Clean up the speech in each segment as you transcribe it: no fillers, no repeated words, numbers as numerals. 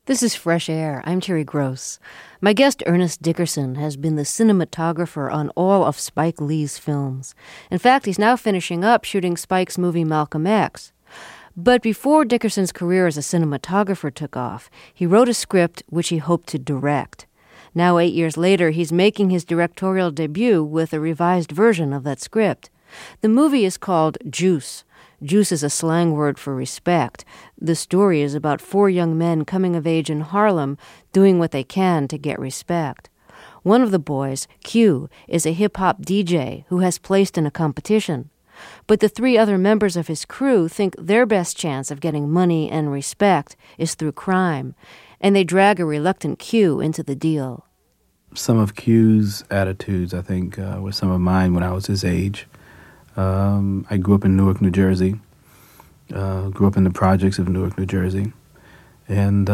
This is Fresh Air. I'm Terry Gross. My guest, Ernest Dickerson, has been the cinematographer on all of Spike Lee's films. In fact, he's now finishing up shooting Spike's movie Malcolm X. But before Dickerson's career as a cinematographer took off, he wrote a script which he hoped to direct. Now, 8 years later, he's making his directorial debut with a revised version of that script. The movie is called Juice. Juice is a slang word for respect. The story is about 4 young men coming of age in Harlem, doing what they can to get respect. One of the boys, Q, is a hip-hop DJ who has placed in a competition. But the 3 other members of his crew think their best chance of getting money and respect is through crime, and they drag a reluctant Q into the deal. Some of Q's attitudes, I think, were some of mine when I was his age. I grew up in Newark, New Jersey. Grew up in the projects of Newark, New Jersey. And,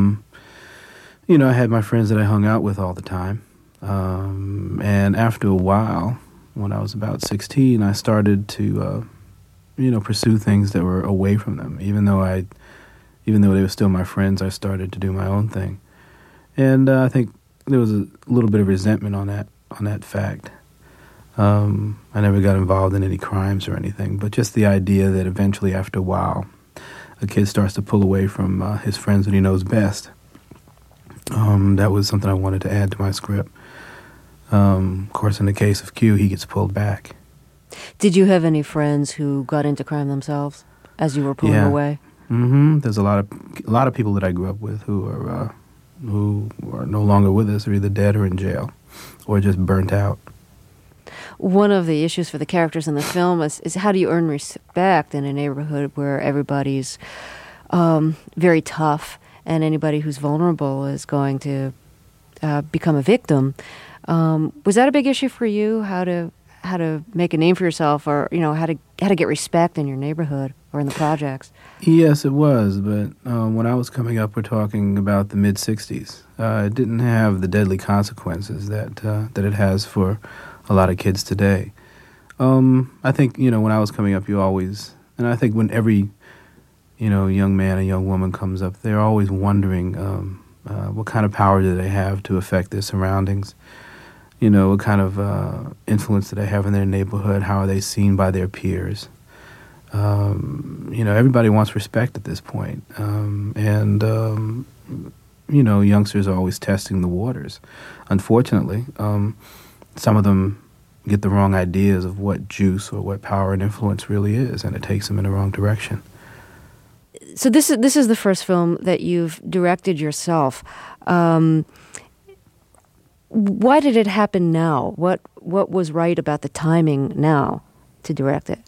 I had my friends that I hung out with all the time. And after a while, when I was about 16, I started to, pursue things that were away from them. Even though they were still my friends, I started to do my own thing. And I think there was a little bit of resentment on that fact. I never got involved in any crimes or anything, but just the idea that eventually, after a while, a kid starts to pull away from his friends that he knows best. That was something I wanted to add to my script. Of course, in the case of Q, he gets pulled back. Did you have any friends who got into crime themselves as you were pulling away? Mm-hmm. There's a lot of people that I grew up with who are no longer with us, or either dead or in jail, or just burnt out. One of the issues for the characters in the film is how do you earn respect in a neighborhood where everybody's very tough and anybody who's vulnerable is going to become a victim. Was that a big issue for you? How to make a name for yourself, or how to get respect in your neighborhood or in the projects? Yes, it was. But when I was coming up, we're talking about the mid '60s. It didn't have the deadly consequences that it has for a lot of kids today. I think, when I was coming up, and I think when every, young man and young woman comes up, they're always wondering what kind of power do they have to affect their surroundings? What kind of influence do they have in their neighborhood? How are they seen by their peers? Everybody wants respect at this point. Youngsters are always testing the waters. Unfortunately, some of them get the wrong ideas of what juice or what power and influence really is, and it takes them in the wrong direction. So this is the first film that you've directed yourself. Why did it happen now? What was right about the timing now to direct it?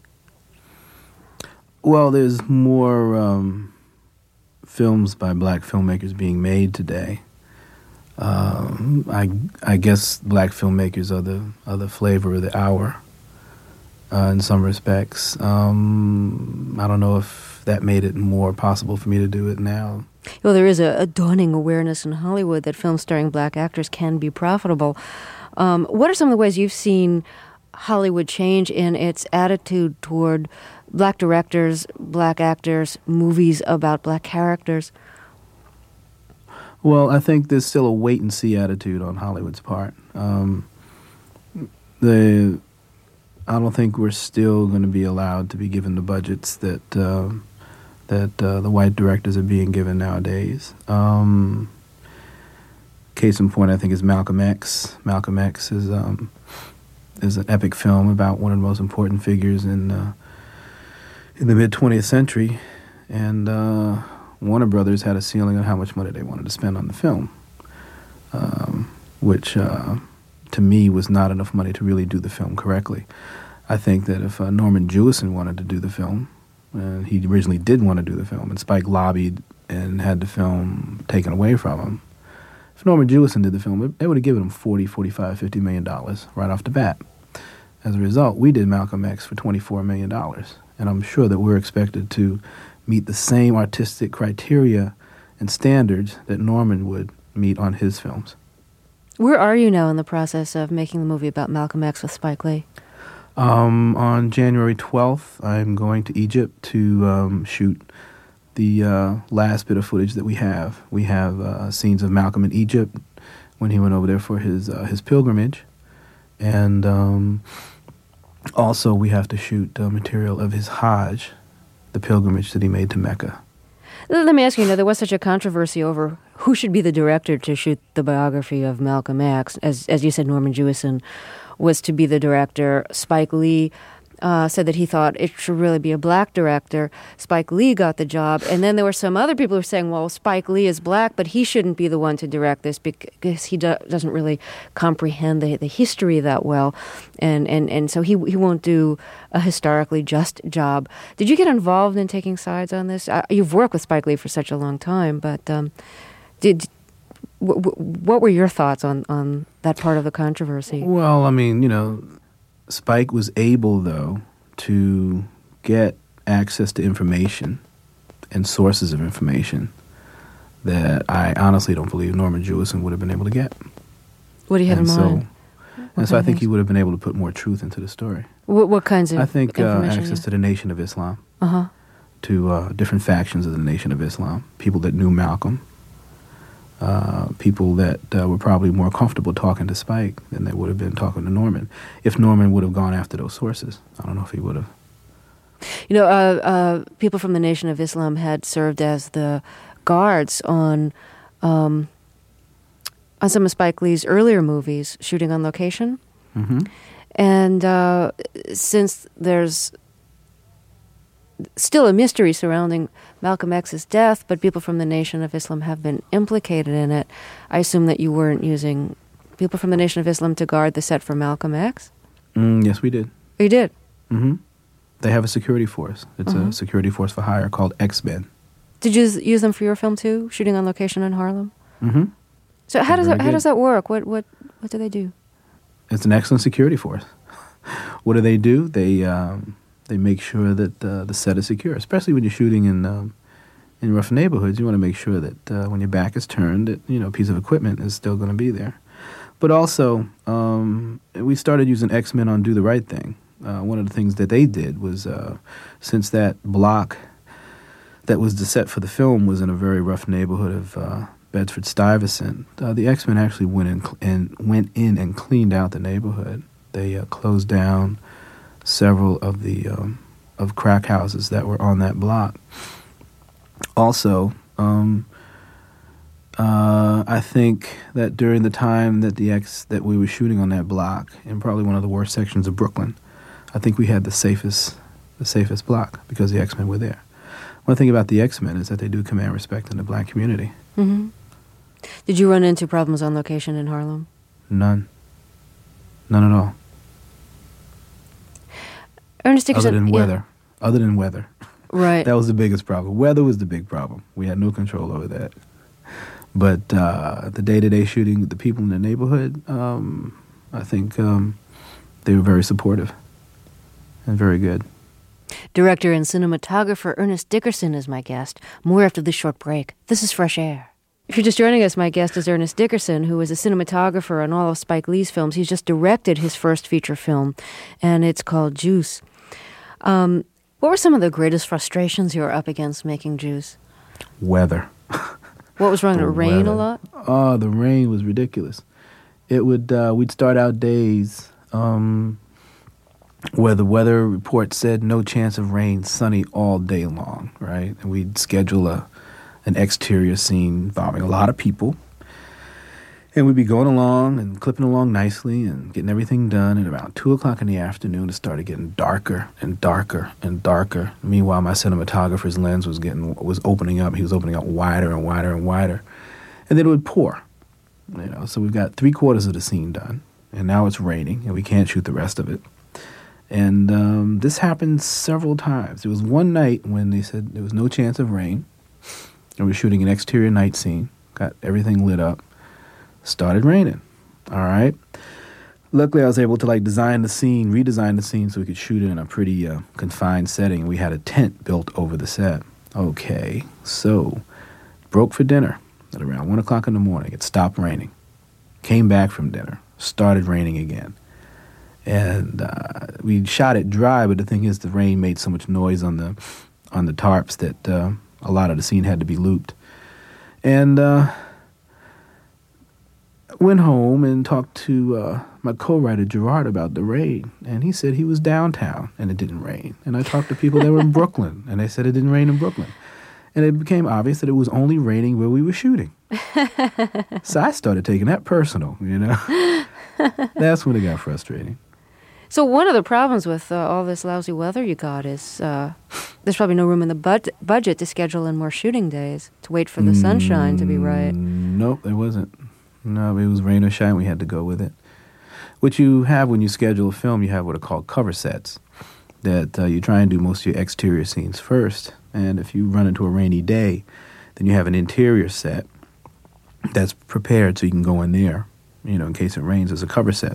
Well, there's more films by black filmmakers being made today. I guess black filmmakers are the flavor of the hour in some respects. I don't know if that made it more possible for me to do it now. Well, there is a dawning awareness in Hollywood that films starring black actors can be profitable. What are some of the ways you've seen Hollywood change in its attitude toward black directors, black actors, movies about black characters? Well, I think there's still a wait-and-see attitude on Hollywood's part. I don't think we're still going to be allowed to be given the budgets that the white directors are being given nowadays. Case in point, I think, is Malcolm X. Malcolm X is an epic film about one of the most important figures in the mid-20th century, and Warner Brothers had a ceiling on how much money they wanted to spend on the film, which to me was not enough money to really do the film correctly. I think that if Norman Jewison wanted to do the film, and he originally did want to do the film, and Spike lobbied and had the film taken away from him, if Norman Jewison did the film, they would have given him $40, $45, $50 million right off the bat. As a result, we did Malcolm X for $24 million, and I'm sure that we're expected to meet the same artistic criteria and standards that Norman would meet on his films. Where are you now in the process of making the movie about Malcolm X with Spike Lee? On January 12th, I'm going to Egypt to shoot the last bit of footage that we have. We have scenes of Malcolm in Egypt when he went over there for his pilgrimage, and also we have to shoot material of his Hajj, the pilgrimage that he made to Mecca. Let me ask you, there was such a controversy over who should be the director to shoot the biography of Malcolm X. As you said, Norman Jewison was to be the director. Spike Lee said that he thought it should really be a black director. Spike Lee got the job. And then there were some other people who were saying, well, Spike Lee is black, but he shouldn't be the one to direct this because he doesn't really comprehend the history that well. And so he won't do a historically just job. Did you get involved in taking sides on this? You've worked with Spike Lee for such a long time, but what were your thoughts on that part of the controversy? Well, I mean, Spike was able, though, to get access to information and sources of information that I honestly don't believe Norman Jewison would have been able to get. What do you have in mind? So I think he would have been able to put more truth into the story. What kinds of I think information? access to the Nation of Islam, Uh-huh. to different factions of the Nation of Islam, people that knew Malcolm, people that were probably more comfortable talking to Spike than they would have been talking to Norman. If Norman would have gone after those sources, I don't know if he would have. People from the Nation of Islam had served as the guards on some of Spike Lee's earlier movies, shooting on location. Mm-hmm. And since there's still a mystery surrounding Malcolm X's death, but people from the Nation of Islam have been implicated in it, I assume that you weren't using people from the Nation of Islam to guard the set for Malcolm X? Yes, we did. You did? Mm-hmm. They have a security force. It's a security force for hire called X-Men. Did you use them for your film too, shooting on location in Harlem? Mm-hmm. So how does that work? What do they do? It's an excellent security force. What do? They make sure that the set is secure, especially when you're shooting in rough neighborhoods. You want to make sure that when your back is turned, that a piece of equipment is still going to be there. But also, we started using X-Men on Do the Right Thing. One of the things that they did was, since that block that was the set for the film was in a very rough neighborhood of Bedford-Stuyvesant, the X-Men actually went in and cleaned out the neighborhood. They closed down several of the of crack houses that were on that block. Also, I think that during the time that that we were shooting on that block, in probably one of the worst sections of Brooklyn, I think we had the safest block because the X-Men were there. One thing about the X-Men is that they do command respect in the black community. Mm-hmm. Did you run into problems on location in Harlem? None at all. Ernest Dickerson, Other than weather. Right. That was the biggest problem. Weather was the big problem. We had no control over that. But the day-to-day shooting with the people in the neighborhood, I think they were very supportive and very good. Director and cinematographer Ernest Dickerson is my guest. More after this short break. This is Fresh Air. If you're just joining us, my guest is Ernest Dickerson, who is a cinematographer on all of Spike Lee's films. He's just directed his first feature film, and it's called Juice. What were some of the greatest frustrations you were up against making Juice? Weather. What was wrong? Did it rain a lot? Oh, the rain was ridiculous. It would we'd start out days where the weather report said no chance of rain, sunny all day long, right? And we'd schedule an exterior scene involving a lot of people. And we'd be going along and clipping along nicely and getting everything done. And around 2 o'clock in the afternoon, it started getting darker and darker and darker. Meanwhile, my cinematographer's lens was opening up. He was opening up wider and wider and wider. And then it would pour. So we've got 3/4 of the scene done. And now it's raining, and we can't shoot the rest of it. And this happened several times. There was one night when they said there was no chance of rain. And we were shooting an exterior night scene. Got everything lit up. Started raining. All right. Luckily, I was able to redesign the scene so we could shoot it in a pretty confined setting. We had a tent built over the set. Okay. So, broke for dinner at around 1 o'clock in the morning. It stopped raining. Came back from dinner. Started raining again. And we shot it dry, but the thing is the rain made so much noise on the tarps that a lot of the scene had to be looped. And went home and talked to my co-writer Gerard about the rain, and he said he was downtown and it didn't rain. And I talked to people that were in Brooklyn, and they said it didn't rain in Brooklyn. And it became obvious that it was only raining where we were shooting. So I started taking that personal, you know. That's when it got frustrating. So one of the problems with all this lousy weather you got is there's probably no room in the budget to schedule in more shooting days, to wait for the sunshine to be right. Nope, there wasn't. No, it was rain or shine. We had to go with it. What you have when you schedule a film, you have what are called cover sets, that you try and do most of your exterior scenes first. And if you run into a rainy day, then you have an interior set that's prepared so you can go in there, you know, in case it rains as a cover set.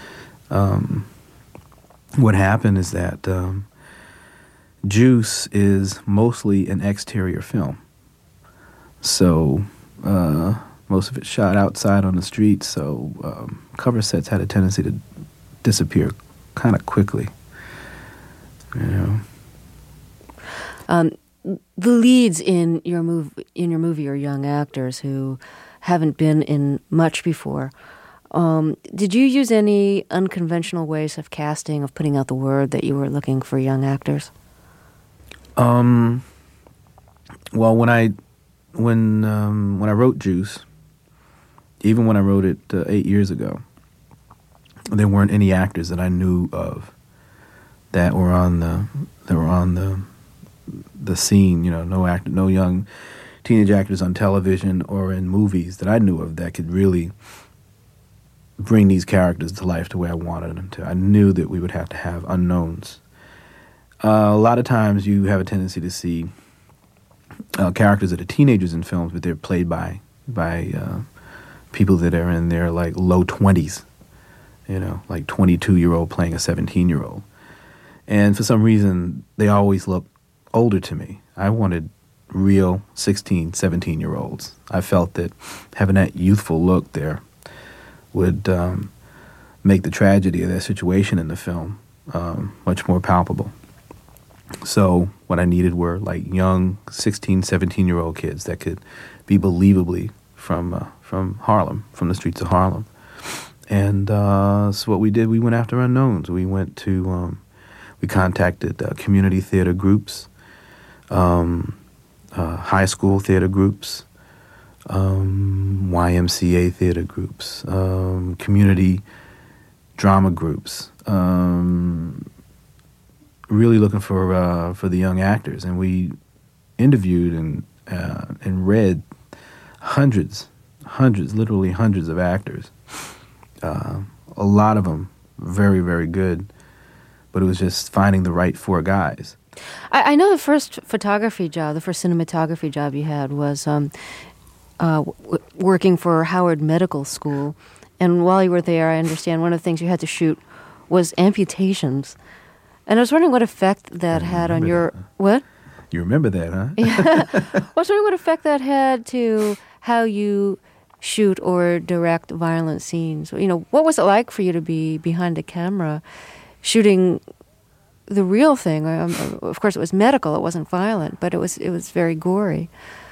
What happened is that Juice is mostly an exterior film. So most of it's shot outside on the street, so cover sets had a tendency to disappear kind of quickly. You know. The leads in your movie are young actors who haven't been in much before. Did you use any unconventional ways of casting, of putting out the word that you were looking for young actors? Well, when I wrote Juice, even when I wrote it 8 years ago, there weren't any actors that I knew of that were on the scene. You know, no young teenage actors on television or in movies that I knew of that could really bring these characters to life the way I wanted them to. I knew that we would have to have unknowns. A lot of times you have a tendency to see characters that are teenagers in films, but they're played by people that are in their like low 20s, you know, like 22-year-old playing a 17-year-old. And for some reason, they always look older to me. I wanted real 16, 17-year-olds. I felt that having that youthful look there would make the tragedy of their situation in the film much more palpable. So what I needed were like young 16, 17-year-old kids that could be believably from Harlem, from the streets of Harlem. And so what we did, we went after unknowns. We went to, we contacted community theater groups, high school theater groups, YMCA theater groups, community drama groups, really looking for the young actors. And we interviewed and read hundreds, literally hundreds of actors. A lot of them very, very good, but it was just finding the right four guys. I know the first photography job, the first cinematography job you had was working for Howard Medical School. And while you were there, I understand one of the things you had to shoot was amputations. And I was wondering what effect that had on your... That, huh? What? You remember that, huh? Yeah. I was wondering what effect that had to how you shoot or direct violent scenes. You know, what was it like for you to be behind the camera shooting the real thing? Of course, it was medical. It wasn't violent, but it was very gory.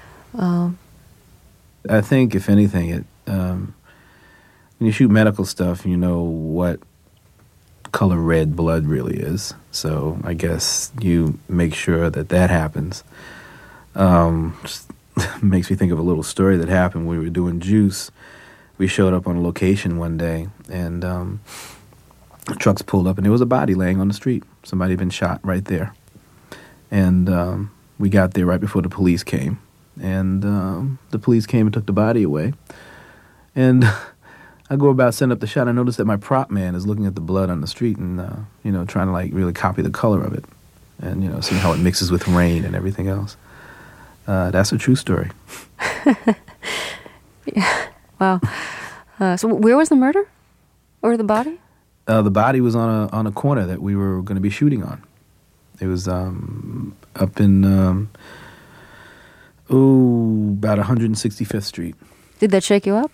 I think, if anything, when you shoot medical stuff, you know what color red blood really is. So I guess you make sure that happens. Just makes me think of a little story that happened when we were doing Juice. We showed up on a location one day, and trucks pulled up, and there was a body laying on the street. Somebody had been shot right there. And we got there right before the police came. And the police came and took the body away. And I go about setting up the shot. I notice that my prop man is looking at the blood on the street and, trying to, like, really copy the color of it. And, see how it mixes with rain and everything else. That's a true story. Yeah. Wow. So where was the murder? Or the body? The body was on a corner that we were going to be shooting on. It was up in, about 165th Street. Did that shake you up?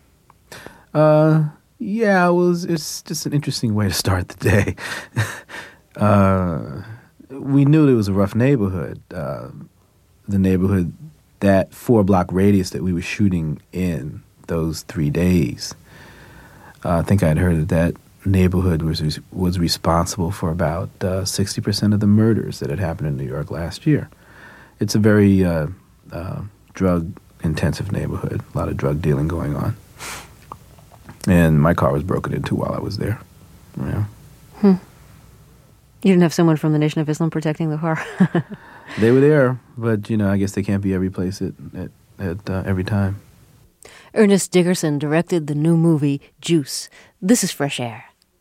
Yeah, it's just an interesting way to start the day. We knew it was a rough neighborhood. the neighborhood, that 4-block radius that we were shooting in those 3 days. I think I'd heard that neighborhood was responsible for about 60% of the murders that had happened in New York last year. It's a very drug-intensive neighborhood, a lot of drug dealing going on. And my car was broken into while I was there. Yeah. You didn't have someone from the Nation of Islam protecting the car? They were there, but, I guess they can't be every place at every time. Ernest Dickerson directed the new movie, Juice. This is Fresh Air.